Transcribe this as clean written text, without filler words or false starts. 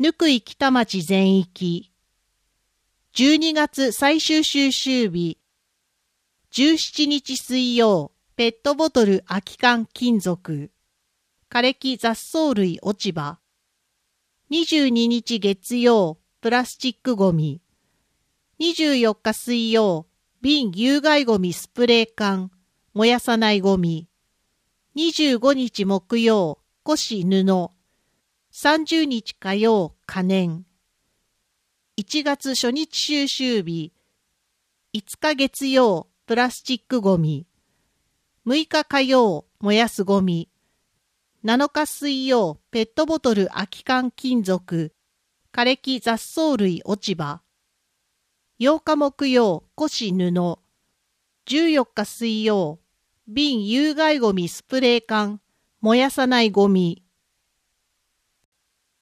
ぬくい北町全域。12月最終収集日。17日水曜、ペットボトル空き缶金属。枯れ木雑草類落ち葉。22日月曜、プラスチックゴミ。24日水曜、瓶有害ゴミスプレー缶、燃やさないゴミ。25日木曜、古紙布。30日火曜、可燃。1月初日収集日。5日月曜、プラスチックゴミ。6日火曜、燃やすゴミ。7日水曜、ペットボトル空き缶金属。枯れ木雑草類落ち葉。8日木曜、古紙布。14日水曜、瓶有害ゴミスプレー缶、燃やさないゴミ。